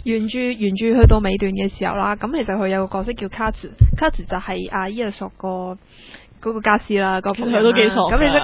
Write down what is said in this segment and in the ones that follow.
原著去到尾段嘅時候啦，咁其實佢有個角色叫卡茲就係阿伊亞索嗰個家私啦，個僕人啦， 佢都幾傻。 咁其實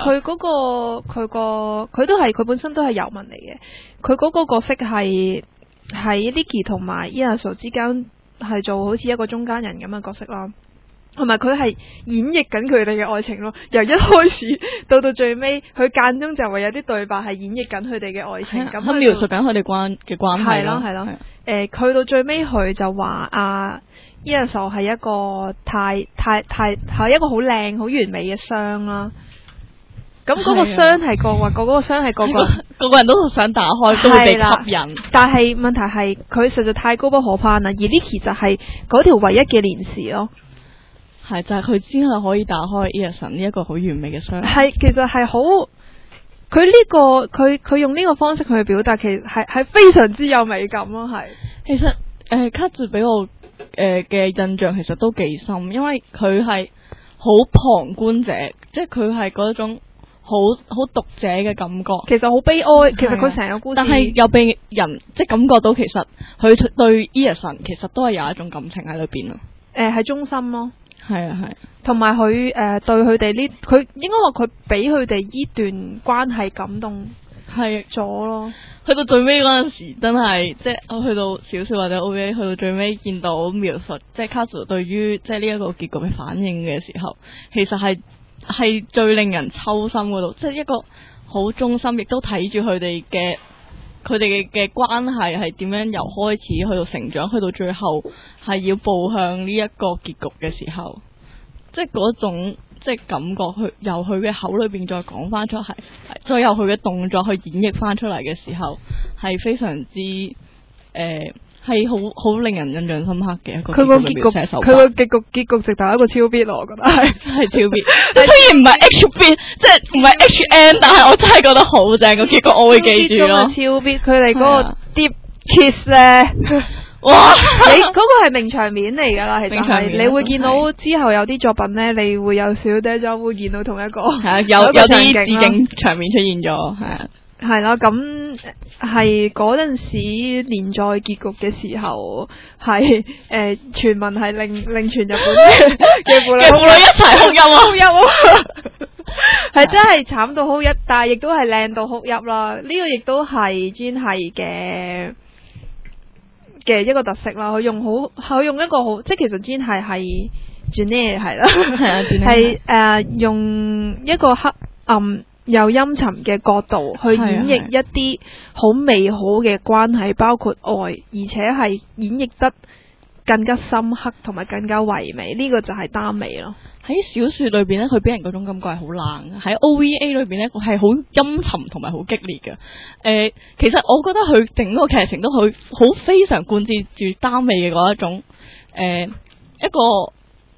佢本身都係遊民嚟嘅，佢嗰個角色係喺 Licky 同埋伊亞索之間係做好似一個中間人咁嘅角色啦。同埋佢係演繹緊佢哋嘅愛情咯，由一開始到最尾，佢間中就會有啲對白係演繹緊佢哋嘅愛情，咁佢描述緊佢哋關係咯。 係咯。去到最尾佢就話伊亞索係一個太係一個好靚好完美嘅箱啦。咁嗰個箱係嗰個箱係個個人都想打開，都會被吸引。 但係問題係佢實在太高不可攀啦，而 Licky 就係嗰條唯一嘅蓮匙咯。 係就係佢只係可以打開 Eason 呢一個好完美嘅箱。 係其實係好，佢佢用呢個方式去表達，其實係非常之有美感咯。係其實卡住俾我嘅印象其實都幾深，因為佢係好旁觀者，即係佢係嗰種好讀者嘅感覺。 其實好悲哀，其實佢成個故事， 但係又被人即係感覺到其實佢對 Eason 其實都係有一種感情喺裏邊咯。 係忠心咯。 係啊， 同埋佢對佢哋呢，佢應該話佢俾佢哋呢段關係感動係咗咯。 去到最尾嗰陣時，真係即係去到小說或者 OVA 去到最尾見到描述，即係 Kazu 對於即係呢一個結局嘅反應嘅時候，其實係最令人抽心嗰度，即係一個好忠心，亦都睇住佢哋嘅關係係點樣由開始去到成長，去到最後係要步向呢一個結局嘅時候，即係嗰種即係感覺，佢由佢嘅口裏邊再講翻出嚟，再由佢嘅動作去演繹翻出嚟嘅時候，係非常之係好令人印象深刻嘅一個佢個結局，佢個結局直頭係一個超必咯，我覺得係超必。 雖然唔係 HB，即係唔係 HN， 但係我真係覺得好正個結局，我會記住咯。 超必，佢哋嗰個 deep kiss 咧，哇！你嗰個係名場面嚟㗎啦，其實係你會見到之後有啲作品咧，你會有少少就會見到同一個係啊，有啲致敬場面出現咗，係啊。 係啦，咁係嗰陣時連載結局嘅時候，係傳聞係令全日本嘅婦女一齊哭泣啊！係真係慘到哭泣，但係亦都係靚到哭泣啦。呢個亦都係專係嘅一個特色啦。佢用一個好，即係其實專係 June 係啦，係用一個黑暗又陰沉嘅角度去演繹一啲好美好嘅關係，包括愛，而且係演繹得更加深刻同埋更加唯美。呢個就係耽美咯。 喺小說裏邊咧，佢俾人嗰種感覺係好冷；喺 OVA 裏邊咧，係好陰沉同埋好激烈嘅。其實我覺得佢整個劇情都好非常貫徹住耽美嘅嗰一種一個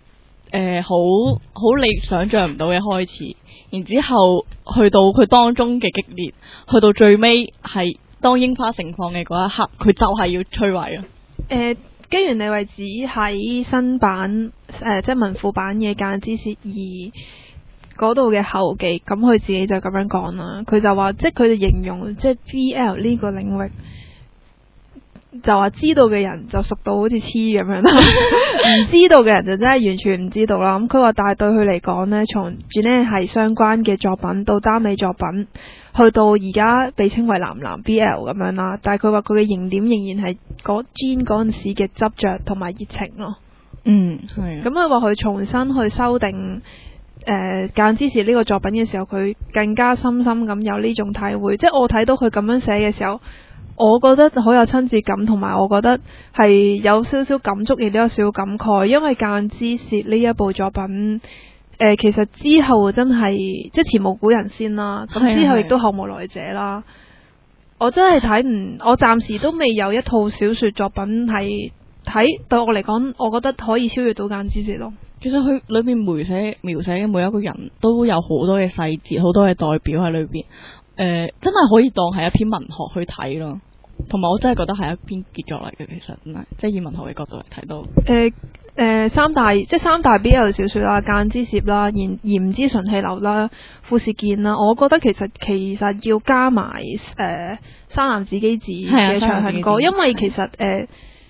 好你想象唔到嘅開始，然之後去到佢當中嘅激烈，去到最尾係當櫻花盛放嘅嗰一刻，佢就係要摧毀咯。 吉原莉惠子喺新版即係文庫版嘅《間之舌2》嗰度嘅後記，咁佢自己就咁樣講啦。佢就話，即係佢哋形容即係 BL 呢個領域，就話知道嘅人就熟到好似黐咁樣啦，唔知道嘅人就真係完全唔知道啦。咁佢話，但係對佢嚟講呢，從 June 係相關嘅作品到耽美作品，去到而家被稱為男 BL 咁樣啦。但係佢話佢嘅認點仍然係June 嗰陣時嘅執着同埋熱情咯。係。咁佢話佢重新去修訂間之舌呢個作品嘅時候，佢更加深深咁有呢種體會。即係我睇到佢咁樣寫嘅時候，我覺得好有親切感，同埋我覺得係有少少感觸，亦都有少少感慨。因為間之舌呢一部作品，其實之後真係即係前無古人先啦，咁之後亦都後無來者啦。我真係我暫時都未有一套小說作品係對我嚟講，我覺得可以超越到間之舌咯。 其實佢裏面描寫嘅每一個人都有好多嘅細節，好多嘅代表喺裏邊。真係可以當係一篇文學去睇咯，同埋我真係覺得係一篇傑作嚟嘅。其實真係，即係以文學嘅角度嚟睇到。 三大 BL 小說啦，間之舌啦，炎之唇氣流啦，富士見啦，我覺得其實要加埋山南子機子嘅長恨歌，因為其實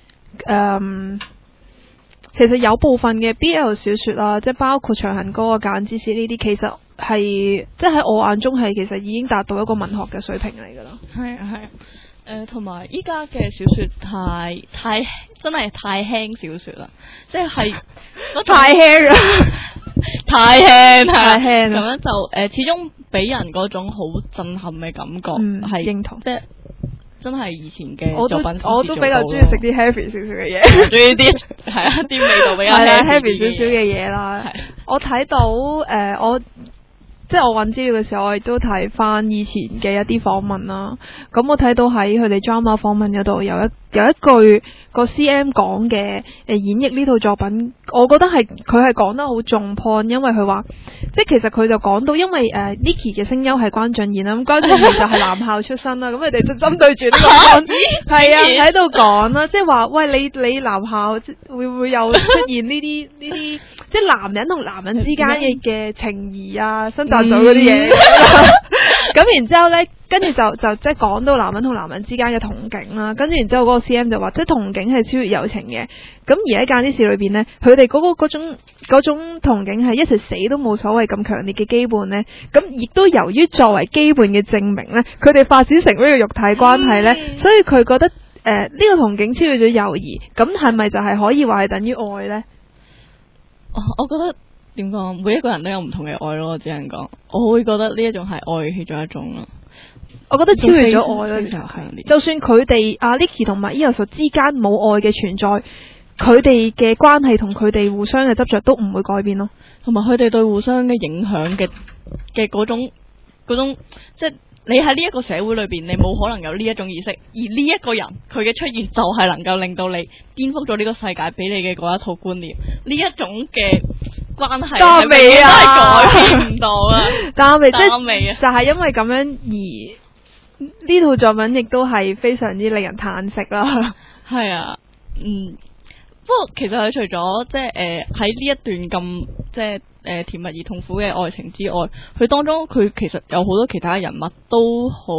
其實有部分嘅 BL 小說啦，即係包括長恨歌啊、間之舌呢啲，其實係即係喺我眼中係其實已經達到一個文學嘅水平嚟噶啦。係啊， 同埋依家嘅小說太真係太輕小說啦，即係太輕啦， 太輕咁樣就始終俾人嗰種好震撼嘅感覺，係認同， 即係真係以前嘅作品我都比較中意食啲 heavy 少少嘅嘢， 中意啲係啊啲味道比較 heavy 少少嘅嘢啦。我睇到即係我揾資料嘅時候，我亦都睇翻以前嘅一啲訪問啦。咁我睇到喺佢哋 drama 訪問嗰度有一句個 CM 講嘅演繹呢套作品，我覺得佢係講得好重 point，因為佢話即係其實佢就講到，因為Nikki 嘅聲優係關俊彥啦，咁關俊彥就係男校出身啦，咁佢哋就針對住呢個係啊喺度講啦，即係話喂你男校會唔會有出現呢啲即係男人同男人之間嘅情誼啊、新紮組嗰啲嘢，咁然之後咧，跟住就即係講到男人同男人之間嘅憧憬啦，跟住然之後嗰個 CM 就話，即係憧憬係超越友情嘅，咁而喺間之舌裏邊咧，佢哋嗰種憧憬係一齊死都冇所謂咁強烈嘅基本咧，咁亦都由於作為基本嘅證明咧，佢哋發展成呢個肉體關係咧，所以佢覺得呢個憧憬超越咗友誼，咁係咪就係可以話係等於愛咧？ 我覺得點講，每一個人都有唔同嘅愛咯，我只能講，我會覺得呢一種係愛其中一種咯。 我覺得超越咗愛咯，就算佢哋阿 Nikki 同埋伊有術之間冇愛嘅存在，佢哋嘅關係同佢哋互相嘅執着都唔會改變咯， 同埋佢哋對互相嘅影響嘅嗰種，即係你喺呢一個社會裏邊，你冇可能有呢一種意識，而呢一個人佢嘅出現就係能夠令到你顛覆咗呢個世界俾你嘅嗰一套觀念，呢一種嘅關係係咪真係改變唔到啊？ 但係就係因為咁樣而呢套作品亦都係非常之令人嘆息啦。 係啊，不過其實佢除咗即係喺呢一段咁即係甜蜜而痛苦嘅愛情之外，佢當中佢其實有好多其他人物都好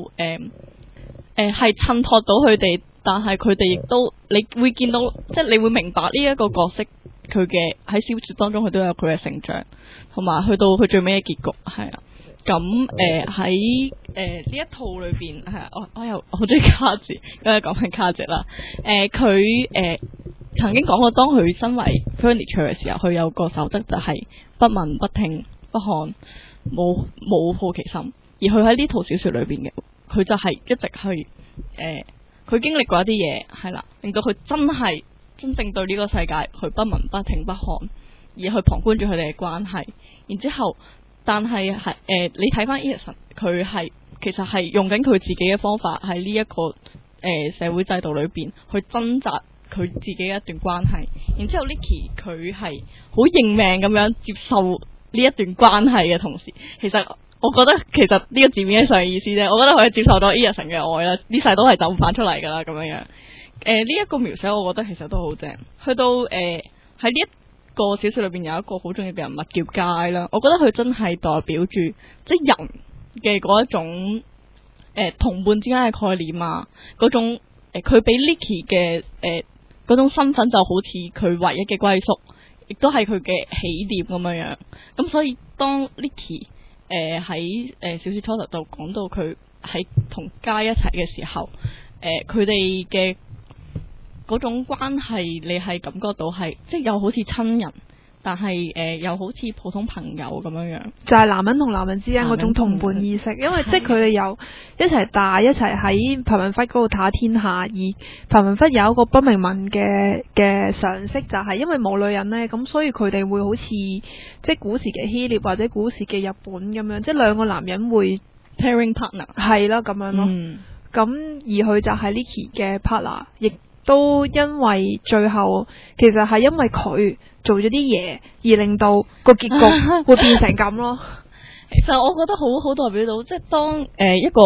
係襯托到佢哋，但係佢哋亦都你會見到，即係你會明白呢一個角色佢嘅喺小說當中佢都有佢嘅成長，同埋去到佢最尾嘅結局係啊。咁喺呢一套裏邊係我又好中意卡字，咁啊講緊卡字啦。佢曾經講過，當佢身為 furniture 嘅時候，佢有個守則就係不聞不聽不看，冇好奇心。而佢喺呢套小說裏邊嘅，佢就係一直去佢經歷過一啲嘢係啦，令到佢真正對呢個世界佢不聞不聽不看，而去旁觀住佢哋嘅關係。然之後，但係你睇翻 Eason， 佢係其實係用緊佢自己嘅方法喺呢一個社會制度裏邊去掙扎佢自己嘅一段關係。然之後 Nikki 佢係好認命咁樣接受呢一段關係嘅同時，其實我覺得其實呢個字面上嘅意思啫，我覺得佢係接受咗 Eason 嘅愛啦，呢世都係走唔翻出嚟噶啦咁樣樣。呢一個描寫我覺得其實都好正。去到喺呢一個小說裏邊有一個好重要嘅人物叫佳啦，我覺得佢真係代表住即係人嘅嗰一種同伴之間嘅概念啊，嗰種佢俾 Nikki 嘅嗰種身份就好似佢唯一嘅歸宿，亦都係佢嘅起點咁樣樣。咁所以當 Nikki 喺小說初頭度講到佢喺同佳一齊嘅時候，佢哋嘅嗰種關係，你係感覺到係即係又好似親人，但係又好似普通朋友咁樣樣。就係男人同男人之間嗰種同伴意識，因為即係佢哋有一齊大，一齊喺裴文輝嗰度打天下。而裴文輝有一個不明文嘅常識，就係因為冇女人呢，咁所以佢哋會好似即係古時嘅希臘或者古時嘅日本咁樣，即係兩個男人會 pairing partner 係啦咁樣咯。咁而佢就係 Nikki 嘅 partner， 亦都因為最後其實係因為佢做咗啲嘢而令到個結局會變成咁咯。其實我覺得好代表到，即係當一個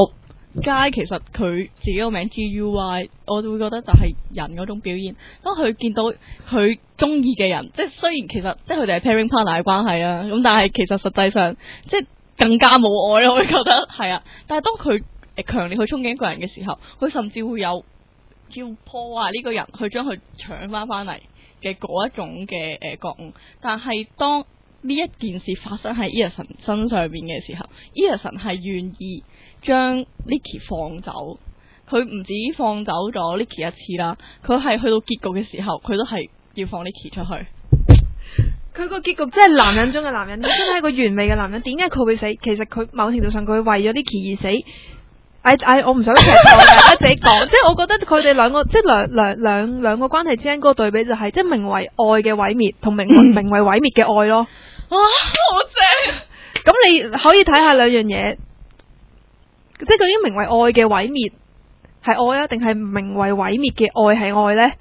街其實佢自己個名 GUY， 我就會覺得就係人嗰種表現。當佢見到佢中意嘅人，即係雖然其實即係佢哋係 pairing partner 嘅關係啦，咁但係其實實際上即係更加冇愛咯，我會覺得係啊。但係當佢強烈去憧憬一個人嘅時候，佢甚至會有要破壞呢個人，去將佢搶翻嚟嘅嗰一種嘅覺悟。但係當呢一件事發生喺 Eason 身上邊嘅時候 ，Eason 係願意將 Licky 放走。佢唔止放走咗 Licky 一次啦，佢係去到結局嘅時候，佢都係要放 Licky 出去。 佢個結局真係男人中嘅男人，真係一個完美嘅男人。點解佢會死？其實佢某程度上佢為咗 Licky 而死。我唔想劇透嘅，一自己講。即係我覺得佢哋兩個，即係兩個關係之間嗰個對比就係，即係名為愛嘅毀滅同名為毀滅嘅愛咯。 哇，好正！ 咁你可以睇下兩樣嘢，即係究竟名為愛嘅毀滅係愛啊，定係名為毀滅嘅愛係愛呢？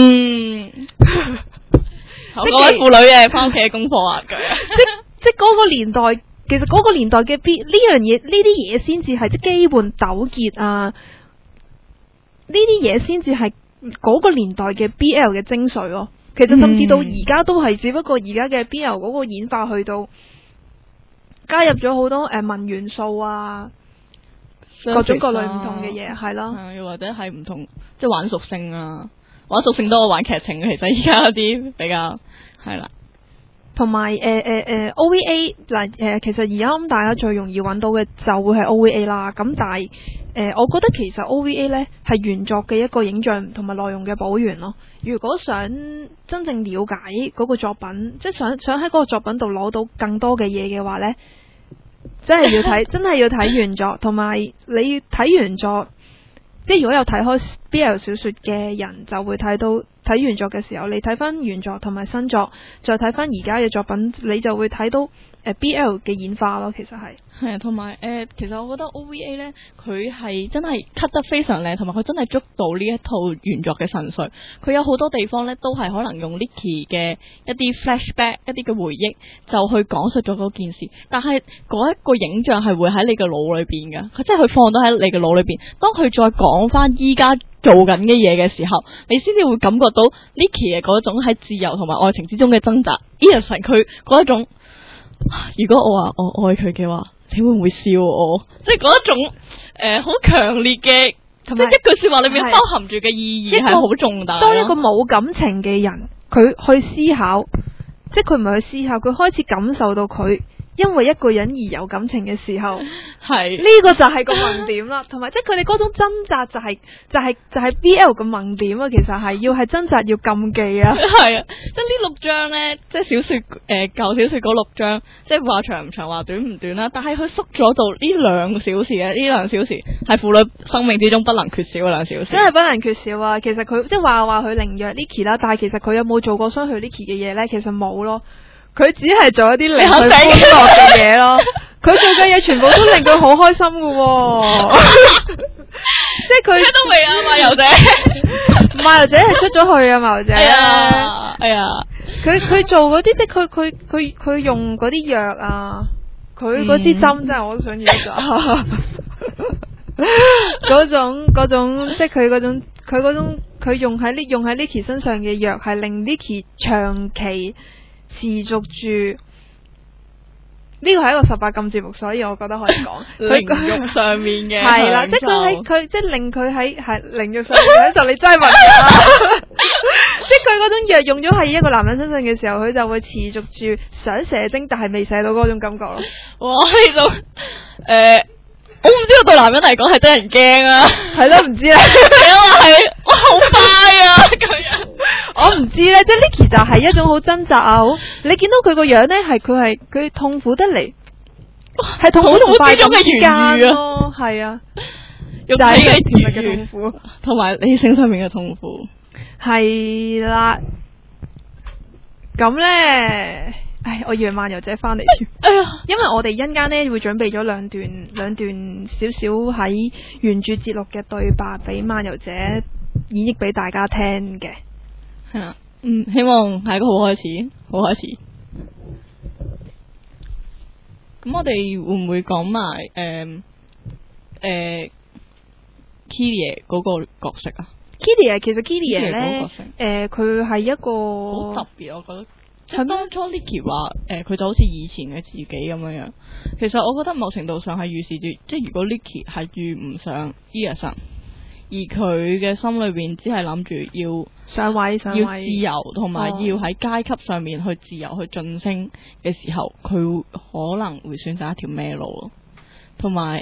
好，各位婦女嘅翻屋企嘅功課啊， 即係嗰個年代。其實嗰個年代嘅呢樣嘢，呢啲嘢先至係即係羈絆糾結啊！呢啲嘢先至係嗰個年代嘅 BL 嘅精髓咯。其實甚至到而家都係，只不過而家嘅 BL 嗰個演化去到加入咗好多文元素啊，各種各類唔同嘅嘢，係咯。 又或者係唔同，即係玩屬性啊，玩屬性多過玩劇情嘅。其實而家有啲比較係啦。 同埋OVA 嗱，其實而家大家最容易揾到嘅就會係 OVA 啦。咁但係我覺得其實 OVA 呢係原作嘅一個影像同埋內容嘅補完咯。如果想真正了解嗰個作品，即係想喺嗰個作品度攞到更多嘅嘢嘅話呢，真係要睇原作，同埋你睇原作，即係如果有睇開 BL 小說嘅人就會睇到。睇原作嘅時候，你睇翻原作同埋新作，再睇翻而家嘅作品，你就會睇到BL 嘅演化咯。其實係啊，同埋其實我覺得 OVA 呢，佢係真係 cut 得非常靚，同埋佢真係捉到呢一套原作嘅神髓。佢有好多地方呢，都係可能用 Licky 嘅一啲 flashback、一啲嘅回憶，就去講述咗嗰件事。但係嗰一個影像係會喺你嘅腦裏邊㗎，佢即係佢放到喺你嘅腦裏邊。當佢再講翻依家做緊嘅嘢嘅時候，你先至會感覺到 Licky 嘅嗰種喺自由同埋愛情之中嘅掙扎。Eason 佢嗰一種，如果我話我愛佢嘅話，你會唔會笑我？即係嗰一種好強烈嘅，即係一句說話裏面包含住嘅意義係好重大。 當一個冇感情嘅人，佢去思考，即係佢唔係去思考，佢開始感受到佢因為一個人而有感情嘅時候，係呢個就係個萌點啦。同埋即係佢哋嗰種掙扎就係 BL 嘅萌點啊。其實係要係掙扎要禁忌啊。係啊， 即係呢6章咧，即係小說舊小說嗰6章，即係話長唔長話短唔短啦。但係佢縮咗到呢2小時啊，呢2小時係婦女生命之中不能缺少嘅2小時，真係不能缺少啊。其實佢即係話佢凌虐 Licky 啦，但係其實佢有冇做過傷害 Licky 嘅嘢咧？其實冇咯。佢只係做一啲令佢歡樂嘅嘢咯，佢做嘅嘢全部都令佢好開心噶，即係佢都未啊，馬油姐， 馬油姐係出咗去啊，馬油姐， 係啊， 佢做嗰啲即係佢用嗰啲藥啊，佢嗰支針真係我都想要嗰種即係佢用喺 Licky 身上嘅藥係令 Licky 長期持續住，呢個係一個18禁節目，所以我覺得可以講靈慾上面嘅係啦，即係佢即係令佢喺靈慾上面嘅時候，你真係問啦，即係佢嗰種藥用咗喺一個男人身上嘅時候，佢就會持續住想射精，但係未射到嗰種感覺咯。 哇！呢種我唔知道對男人嚟講係得人驚啊， 係咯，唔知啦， 因為係哇好快啊咁樣。 我唔知咧，即係 Licky 就係一種好掙扎啊！你見到佢個樣咧，佢痛苦得嚟，係痛苦同快感之間咯，係啊， 肉體嘅甜蜜嘅痛苦，同埋理性上面嘅痛苦， 係啦。咁咧，我以為漫遊姐翻嚟，因為我哋一陣間咧會準備咗兩段少少喺原著節錄嘅對白俾漫遊姐演繹俾大家聽嘅。 係啦，希望係一個好開始，好開始。咁我哋會唔會講埋 Kylie 嗰個角色啊 Kylie 其實 Kylie 嗰個咧角色， 佢係一好個特別，我覺得。即係當初 Licky 話佢就好似以前嘅自己咁樣樣。其實我覺得某程度上係預示住，即係如果 Licky 係遇唔上 Eason，而佢嘅心裏邊只係諗住要上位， 要自由同埋要喺階級上面去自由去晉升嘅時候，佢可能會選擇一條咩路咯。同埋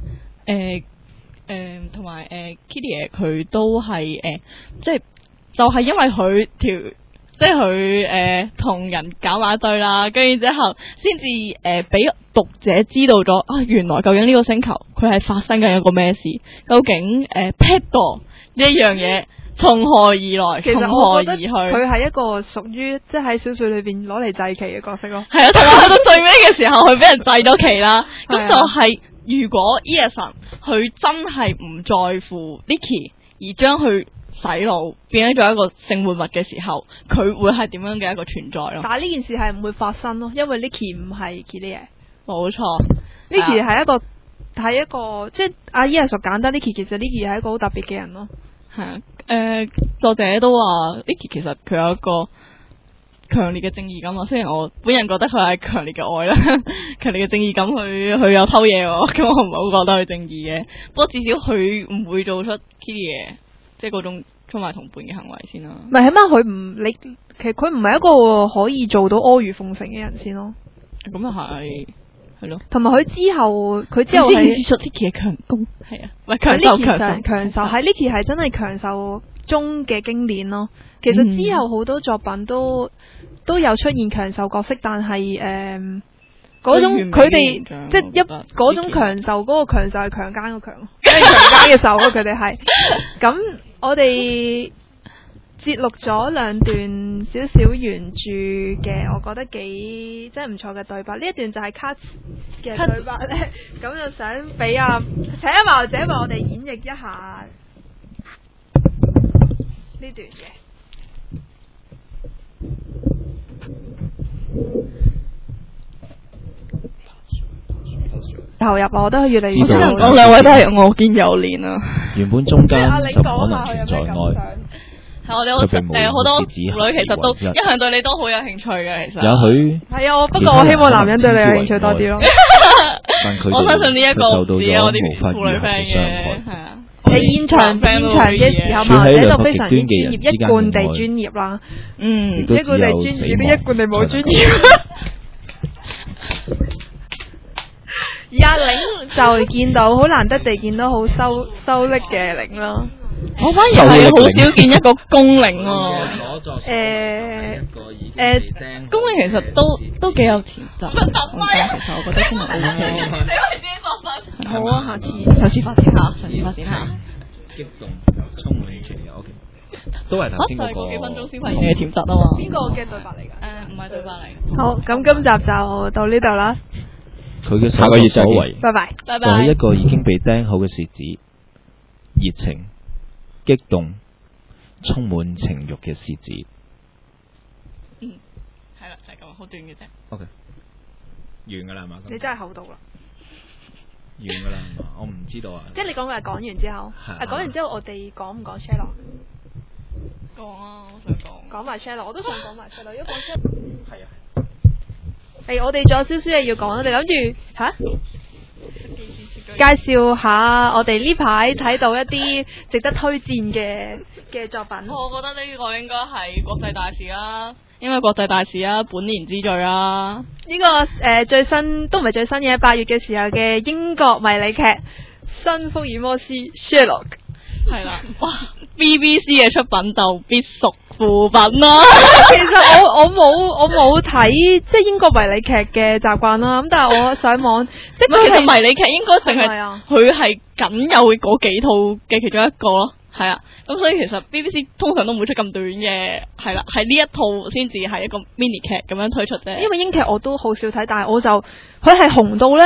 同埋Kitty 佢都係即係就係因為佢條。即係佢同人搞埋一堆啦，跟住之後先至俾讀者知道咗啊，原來究竟呢個星球佢係發生緊一個咩事？究竟Pedo 呢一樣嘢從何而來？ 其實從何而去？ 我覺得佢係一個屬於即係喺小說裏邊攞嚟祭旗嘅角色咯。 係啊，同埋去到最尾嘅時候，佢俾人祭咗旗啦。咁就係如果 Eason 佢真係唔在乎 Licky 而將佢洗腦變咗做一個性活物嘅時候，佢會係點樣嘅一個存在咯？ 但係呢件事係唔會發生咯，因為 Licky 唔係 Kylie。 冇錯 Licky 係一個即係阿姨係屬簡單 Licky， 其實 Licky 係一個好特別嘅人咯。 係啊，作者都話 Licky 其實佢有一個強烈嘅正義感啊。雖然我本人覺得佢係強烈嘅愛啦，強烈嘅正義感，佢有偷嘢喎，咁我唔係好覺得佢正義嘅。不過至少佢唔會做出 Kitty 嘅。即係嗰種出賣同伴嘅行為先啦。 唔係，起碼其實佢唔係一個可以做到阿諛奉承嘅人先咯。 咁又係咯。 同埋佢之後係出 Licky 嘅強攻，係啊，唔係強受喺 Licky 係真係強受中嘅經典咯。其實之後好多作品都有出現強受角色，但係嗰種佢哋即係嗰種強受，嗰個強受係強姦個強，即係強姦嘅受咯。佢哋係咁，我哋節錄咗兩段少少原著嘅，我覺得幾即係唔錯嘅對白。呢一段就係 cut 嘅對白咧，咁就想俾請阿毛姐為我哋演繹一下呢段嘅。投入啊！我覺得佢越嚟越我只能講兩位都係我見猶憐啊。 原本中間就可能存在愛， 係我哋好多婦女其實都一向對你都好有興趣嘅，其實。 也許係啊，不過我希望男人對你有興趣多啲咯。 我相信呢一個受到咗我哋無法婦女 friend 嘅傷害。 係啊。 現場嘅時候，或者就非常之專業，一貫地專業啦。一貫地專業，亦都一貫地冇專業。而阿玲就見到好難得地見到好收力嘅玲咯。 我反而係好少見一個公領喎。公領其實都幾有潛質。其實我覺得真係 O K。 好啊，下次發展下。 激動又充滿情有，OK。都係頭先嗰個。 幾分鐘先發現你嘅潛質啊嘛。 邊個嘅對白嚟㗎？ 唔係對白嚟。 好，咁今集就到呢度啦。 佢嘅下個月所為， 拜拜， 就係一個已經被釘好嘅舌子，熱情、激動、充滿情慾嘅舌子。 係啦，就係咁，好短嘅啫。 OK，完㗎啦係嘛？ 你真係厚道啦。 完㗎啦係嘛？我唔知道啊。 即係你講嘅係講完之後，講完之後我哋講唔講 Sherlock？ 講啊，我想講。講埋 Sherlock，我都想講埋 Sherlock。如果講 Sherlock， 係啊。 我哋仲有少少嘢要講，我哋諗住介紹下我哋呢排睇到一啲值得推薦嘅作品。 我覺得呢個應該係國際大事啦，應該國際大事啊，本年之最啦。 呢個最新都唔係最新嘅，8月嘅時候嘅英國迷你劇《新福爾摩斯 Sherlock》。 係啦，哇 ！BBC 嘅出品就必屬副品啦。 其實我冇睇即係英國迷你劇嘅習慣啦，咁但係我上網即係其實迷你劇應該淨係係佢係僅有嗰幾套嘅其中一個咯，係啊。咁所以其實 BBC 通常都唔會出咁短嘅，係啦，係呢一套先至係一個 mini 劇咁樣推出啫。 因為英劇我都好少睇，但係佢係紅到咧，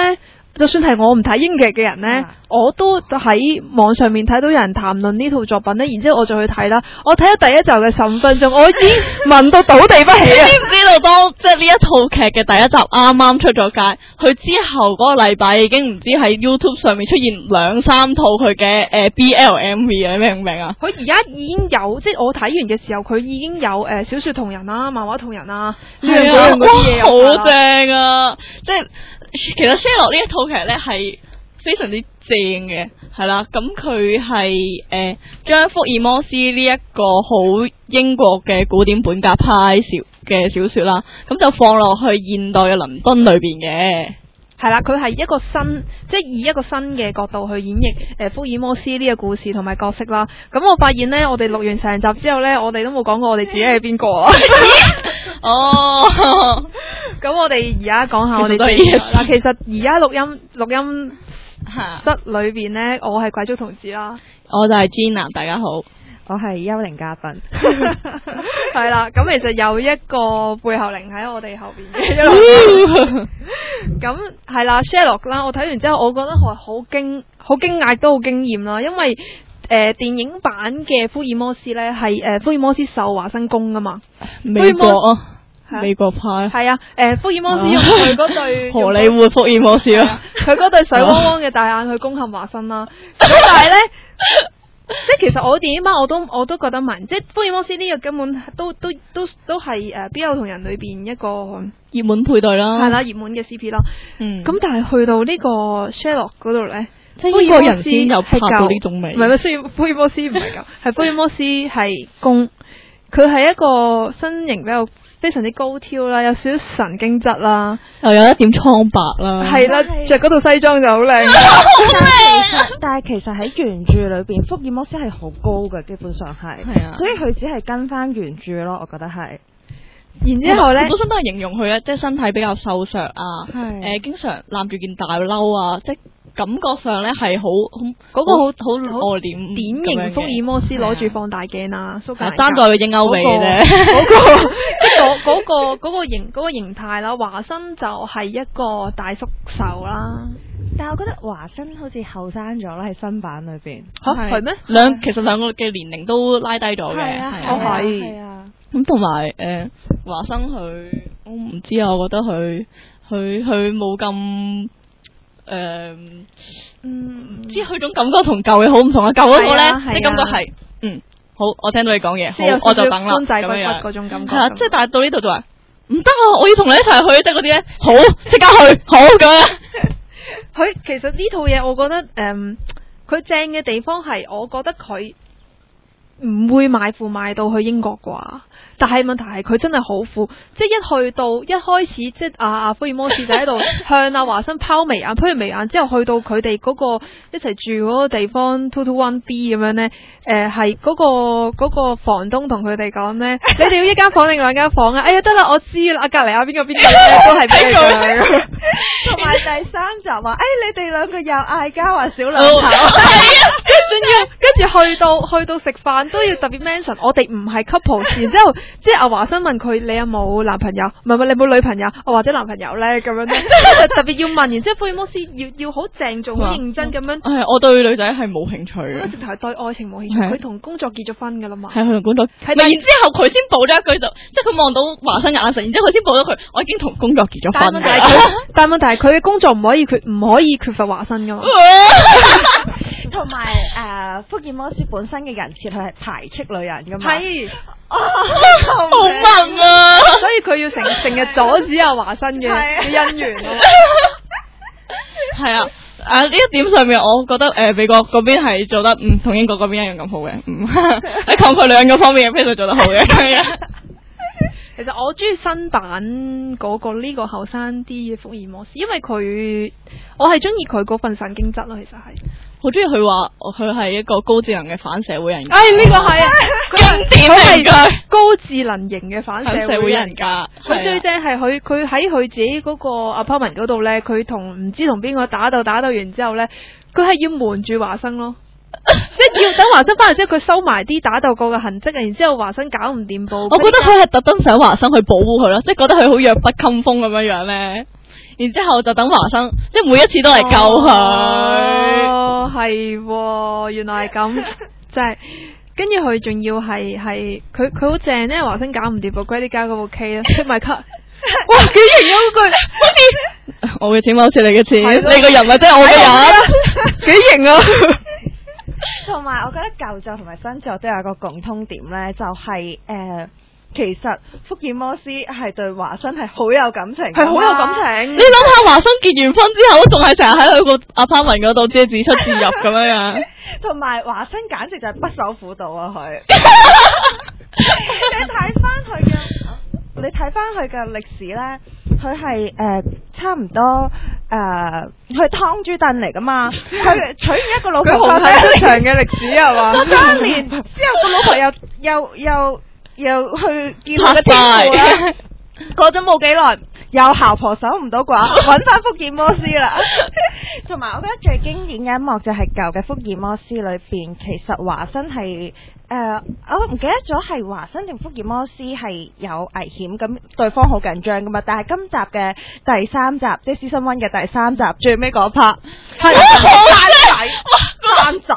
就算係我唔睇英劇嘅人呢，我都喺網上面睇到有人談論呢套作品呢，然之後我就去睇啦。我睇咗第一集嘅15分鐘，我已經聞到倒地不起啊！ 你知唔知道當即係呢一套劇嘅第一集啱啱出咗街，佢之後嗰個禮拜已經唔知喺 YouTube 上面出現2-3套佢嘅BLMV 啊，你明唔明啊？ 佢而家已經有，即係我睇完嘅時候，佢已經有小說同人啦、漫畫同人啦，呢樣嗰樣嗰啲嘢有好正啊！即係其實 Sherlock 呢一套劇咧係非常之正嘅，係啦，咁佢係將福爾摩斯呢一個好英國嘅古典本格派嘅小說啦，咁就放落去現代嘅倫敦裏邊嘅。 係啦，佢係一個新，即係以一個新嘅角度去演繹福爾摩斯呢個故事同埋角色啦。咁我發現呢，我哋錄完成集之後呢，我哋都冇講過我哋自己係邊個啊。 哦， 咁我哋而家講下我哋自己嗱，其實而家錄音室裏邊呢，我係鬼足同志啦， 我就係 Gina， 大家好， 我係幽靈嘉賓。 係啦，咁其實有一個背後靈喺我哋後邊嘅。咁係啦 ，Sherlock 啦，我睇完之後，我覺得係好驚訝都好驚艷啦，因為電影版嘅福爾摩斯咧係福爾摩斯受華生攻噶嘛， 美國美國派係啊，福爾摩斯用佢嗰對荷里活福爾摩斯啦， 佢嗰對水汪汪嘅大眼去攻陷華生啦，咁但係咧。即係其實我電影版我都覺得明，即係福爾摩斯呢個根本都係邊有同人裏邊一個熱門配對啦， 係啦，熱門嘅 CP 啦。咁但係去到呢個 Sherlock 嗰度咧， 即係呢個人先有拍到呢種味。 唔係，雖然福爾摩斯唔係咁，係福爾摩斯係攻，佢係一個身形比較非常之高挑啦，有少少神經質啦， 又有一點蒼白啦， 係啦，着嗰套西裝就好靚。 但係其實喺原著裏邊，福爾摩斯係好高嘅，基本上係，所以佢只係跟翻原著咯，我覺得係。 然之後咧， 本身都係形容佢咧，即係身體比較瘦削啊，經常攬住件大褸啊，即係感覺上咧係好嗰個好內斂， 典型福爾摩斯攞住放大鏡啊，蘇格蘭單在個鷹鈎鼻嘅嗰個形態啦，華生就係一個大叔瘦啦。 但係我覺得華生好似後生咗啦，喺新版裏邊。 係咩？ 其實兩個嘅年齡都拉低咗嘅， 係啊。 咁同埋華生佢，我唔知啊，我覺得佢冇咁唔知佢種感覺同舊嘅好唔同啊！舊嗰個咧，即係感覺係好，我聽到你講嘢，好我就等啦咁樣嗰種感覺。 係啊，即係但係到呢度就話唔得啊！我要同你一齊去，即係嗰啲咧，好即刻去，好咁樣。 佢其實呢套嘢，我覺得佢正嘅地方係，我覺得佢唔會賣腐賣到去英國啩。但係問題係佢真係好富，即係一開始即係阿福爾摩斯就喺度向阿華生拋眉眼，拋完眉眼之後去到佢哋嗰個一齊住嗰個地方 221B 咁樣咧，係嗰個房東同佢哋講咧，你哋要一間房定2間房啊？哎呀得啦，我知啦，隔籬邊個都係俾你㗎。 同埋第3集話，你哋兩個又嗌交話小兩頭， 跟住去到食飯都要特別 mention，我哋唔係 couple， 然之後。即係阿華生問佢你有冇男朋友？唔係你有冇女朋友？或者男朋友咧咁樣咧，特別要問。然之後福爾摩斯要好鄭重、好認真咁樣。 我對女仔係冇興趣嘅。 直頭係對愛情冇興趣。佢同工作結咗婚噶啦嘛。 係佢同工作。然之後佢先補咗一句即係佢望到華生嘅眼神，然之後佢先補咗佢，我已經同工作結咗婚。 但係問題係佢嘅工作唔可以缺乏華生噶嘛。 同埋福爾摩斯本身嘅人設佢係排斥女人噶嘛。 係。 好萌啊！ 所以佢要成日阻止阿華生嘅姻緣咯。 係啊，呢一點上面，我覺得美國嗰邊係做得同英國嗰邊一樣咁好嘅，喺抗拒女人嗰方面嘅非常做得好嘅。 其實我中意新版嗰個呢個後生啲嘅福爾摩斯，因為我係中意佢嗰份神經質咯，其實係。 好中意佢話佢係一個高智能嘅反社會人格。 呢個係經典嚟㗎， 高智能型嘅反社會人格。佢最正係佢喺佢自己嗰個 apartment 嗰度咧，佢唔知同邊個打鬥完之後咧，佢係要瞞住華生咯。即係要等華生翻嚟之後，佢收埋啲打鬥過嘅痕跡，然之後華生搞唔掂報。 我覺得佢係特登想華生去保護佢咯，即係覺得佢好弱不禁風咁樣咧。 然之後就等華生，即係每一次都嚟救佢。 哦，係喎，原來係咁，即係跟住佢仲要係佢好正咧，華生搞唔掂部 credit card 嗰部 K 咧，出埋卡，哇幾型啊嗰句，好似我嘅錢好似你嘅錢， 係咯你個人咪即係我嘅人， 幾型啊！ 同埋我覺得舊作同埋新作都有一個共通點咧，就係其實福爾摩斯係對華生係好有感情， 係好有感情。 你諗下，華生結完婚之後，仲係成日喺佢個 apartment 嗰度即係自出自入咁樣樣。 同埋華生簡直就係不守婦道啊！佢，你睇翻佢嘅歷史咧，佢係差唔多佢湯豬燉嚟噶嘛，佢娶完一個老婆， 佢紅太出場嘅歷史係嘛 ？3年之後個老婆又去見佢嘅天父啦。過咗冇幾耐，有姣婆守唔到寡，揾翻福爾摩斯啦。同埋我覺得最經典嘅一幕就係舊嘅福爾摩斯裏邊，其實華生係我唔記得咗係華生定福爾摩斯係有危險，咁對方好緊張噶嘛。但係今集嘅第3集，即係 Season 1嘅第3集最尾嗰 part 係生仔。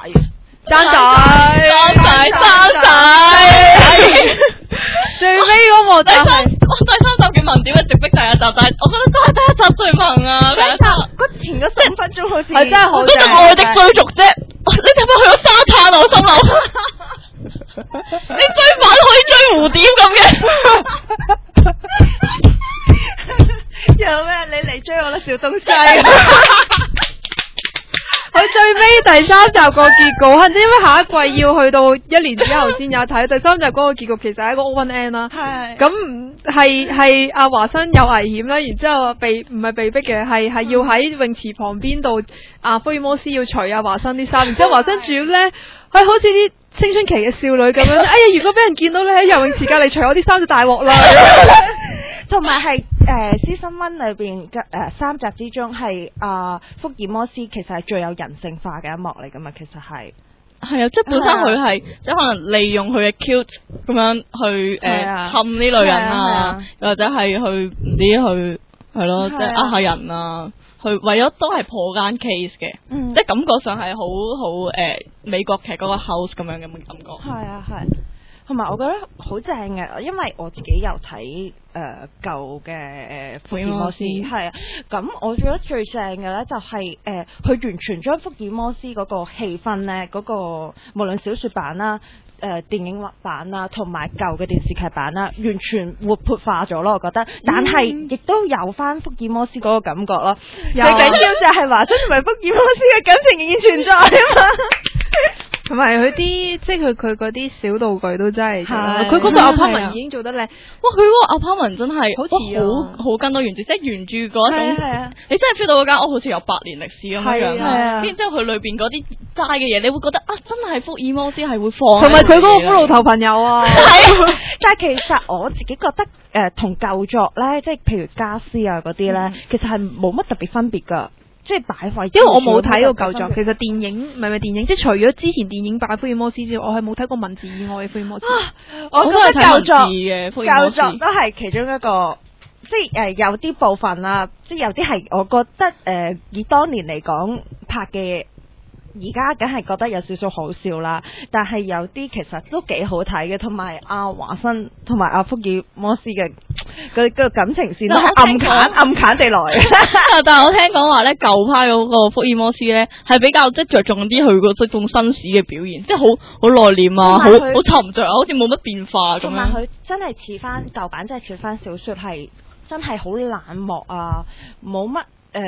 最尾嗰幕就係第三集嘅文點係直逼第一集，但係我覺得都係第一集最萌啊！第一集嗰前嗰15分鐘好似係真係好嗰種愛的追逐啫，你睇翻去咗沙灘，我心諗你追反可以追蝴蝶咁嘅， 有咩？你嚟追我啦，小東西！ 佢最尾第3集個結局，因為下一季要去到1年之後先有睇。第3集嗰個結局其實係一個 open end 啦。係。咁係阿華生有危險啦，然之後唔係被逼嘅，係要喺泳池旁邊度，福爾摩斯要除阿華生啲衫，然之後華生主要咧，好似啲青春期嘅少女咁樣。哎呀，如果俾人見到你喺游泳池隔離除我啲衫就大鑊啦。 同埋係Season 1裏邊嘅3集之中係福爾摩斯其實係最有人性化嘅一幕嚟噶嘛，其實係啊，即係本身佢係即係可能利用佢嘅 cute 咁樣去氹呢類人啊，或者係去唔知去係咯，即係下人啊，去為咗都係破間 case 嘅，即係感覺上係好美國劇嗰個 house 咁樣嘅感覺。 係啊係。同埋我覺得好正嘅，因為我自己有睇舊嘅福爾摩斯，係啊，咁我覺得最正嘅咧就係佢完全將福爾摩斯嗰個氣氛咧，嗰個無論小説版啦、電影版啦，同埋舊嘅電視劇版啦，完全活潑化咗咯，我覺得。但係亦都有翻福爾摩斯嗰個感覺咯。最緊要就係華生同埋福爾摩斯嘅感情仍然存在啊嘛。 同埋佢啲即係佢嗰啲小道具都真係，佢嗰個 apartment 已經做得靚。哇！ 佢嗰個 apartment 真係好似好跟到原著，即係原著嗰種。你真係 feel 到嗰間屋好似有100年歷史咁樣。然之後佢裏邊嗰啲齋嘅嘢，你會覺得真係福爾摩斯係會放。 同埋佢嗰個骷髏頭朋友啊。 係，但係其實我自己覺得同舊作咧，即係譬如家私啊嗰啲咧，其實係冇乜特別分別㗎。即係擺位， 因為我冇睇過舊作。其實電影唔係電影，即係除咗之前電影版福爾摩斯之外，我係冇睇過文字以外嘅福爾摩斯。 我覺得舊作嘅福爾摩斯都係其中一個，即係有啲部分啦，即係有啲係我覺得以當年嚟講拍嘅。而家梗係覺得有少少好笑啦，但係有啲其實都幾好睇嘅，同埋阿華生同埋阿福爾摩斯嘅個感情線都係暗砍地來。 但係我聽講話咧，舊派嗰個福爾摩斯咧係比較即係着重啲佢嗰種紳士嘅表現，即係好內斂啊，好沉着啊，好似冇乜變化咁樣。 同埋佢真係似翻舊版，真係似翻小説，係真係好冷漠啊，冇乜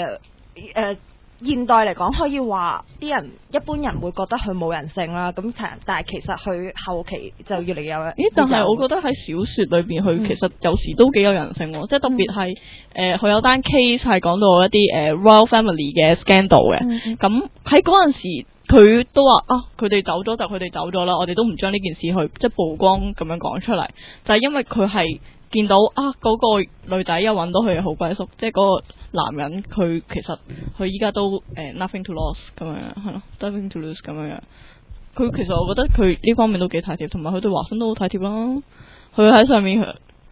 現代嚟講，可以話啲人一般人會覺得佢冇人性啦。咁但係其實佢後期就越嚟越有。 但係我覺得喺小説裏邊，佢其實有時都幾有人性喎。即係特別係佢有單 case 係講到一啲Royal Family 嘅 scandal 嘅。咁喺嗰陣時，佢都話佢哋走咗就佢哋走咗啦，我哋都唔將呢件事去即係曝光咁樣講出嚟，就係因為佢係見到嗰個女仔又揾到佢嘅好歸宿，即係嗰個男人佢其實佢依家都nothing to lose 咁樣係咯 ，nothing to lose 咁樣。佢其實我覺得佢呢方面都幾體貼，同埋佢對華生都好體貼啦。佢喺上面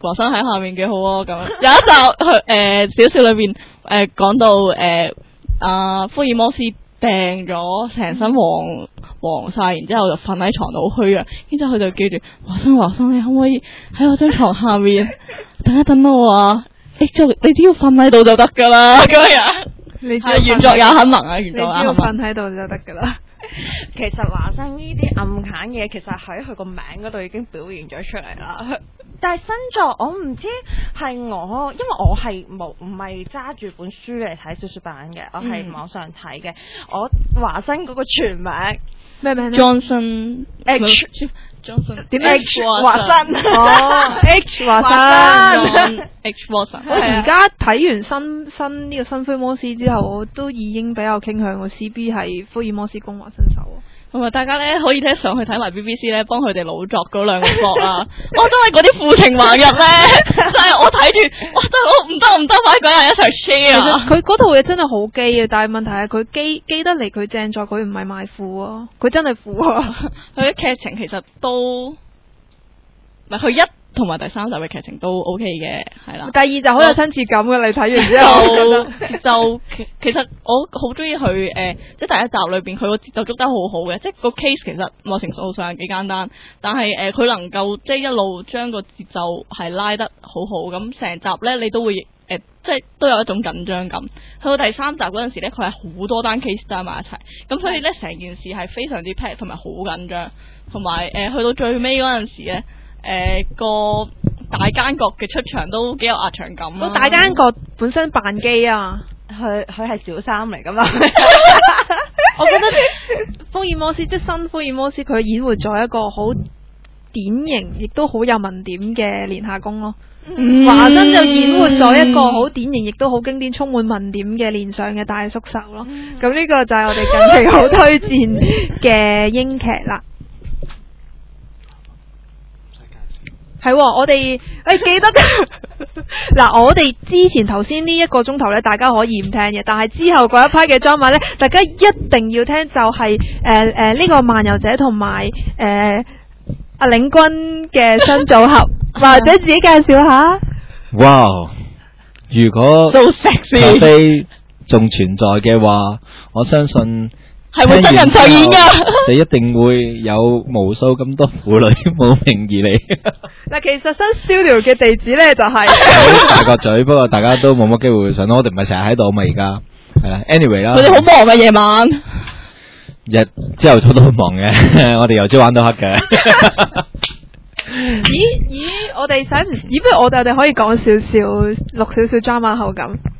華生喺下面幾好啊咁樣。有一集佢小說裏邊講到福爾摩斯病咗成身黃晒，然之後就瞓喺床度好虛啊，然之後佢就記住華生，你可唔可以喺我張床下面等一等我啊？你只要瞓喺度就得噶啦，咁樣。 你係原作也很萌啊，原作也很萌。 你只要瞓喺度就得噶啦。 其實華生呢啲暗砍嘢，其實喺佢個名嗰度已經表現咗出嚟啦。但係新作我唔知係我，因為我係唔係揸住本書嚟睇小說版嘅，我係網上睇嘅。我華生嗰個全名咩名 Johnson H Johnson 點 H 華生哦 H 華生 H Watson。 我而家睇完新呢個新福爾摩斯之後，我都已經比較傾向個 CB 係福爾摩斯公話新手。 同埋大家咧可以咧上去睇埋 BBC 咧，幫佢哋老作嗰兩個角啊！我真係嗰啲負情橫入咧，真係我睇住，哇！真係唔得，快啲人一齊 share 啊！ 佢嗰套嘢真係好基啊，但係問題係佢基得嚟，佢正在佢唔係賣腐啊，佢真係腐啊！ 佢嘅劇情其實都唔係佢一同埋第三集嘅劇情都 OK 嘅，係啦。 第二集好有親切感嘅，你睇完之後就其實我好中意佢即係第一集裏邊佢個節奏捉得好好嘅，即係個 case 其實某程度上係幾簡單，但係佢能夠即係一路將個節奏係拉得好好，咁成集咧你都會即係都有一種緊張感。去到第三集嗰陣時咧，佢係好多單 case 加埋一齊，咁所以咧成件事係非常之 pack 同埋好緊張，同埋去到最尾嗰陣時咧。個大奸角嘅出場都幾有壓場感啊！ 大奸角本身扮基啊， 佢係小三嚟噶嘛？ 我覺得福爾摩斯即係新福爾摩斯，佢演活咗一個好典型，亦都好有文點嘅連夏宮咯。華生就演活咗一個好典型，亦都好經典，充滿文點嘅連上嘅大叔手咯。咁呢個就係我哋近期好推薦嘅英劇啦。係，我哋記得嗱，我哋之前頭先呢一個鐘頭咧，大家可以唔聽嘅，但係之後嗰一批嘅裝扮咧，大家一定要聽，就係呢個漫遊者同埋阿領軍嘅新組合，或者自己介紹下。 哇！如果 so sexy 咖啡仲存在嘅話，我相信係會真人上演噶， 你一定會有無數咁多婦女慕名而嚟。 嗱，其實新 studio 嘅地址咧就係大角咀，不過大家都冇乜機會上，我哋唔係成日喺度嘛，而家係啦。anyway 啦， 佢哋好忙嘅夜晚， 朝頭早都好忙嘅，我哋由朝玩到黑嘅。 咦，我哋不如我哋可以講少少錄少少 drama 口感。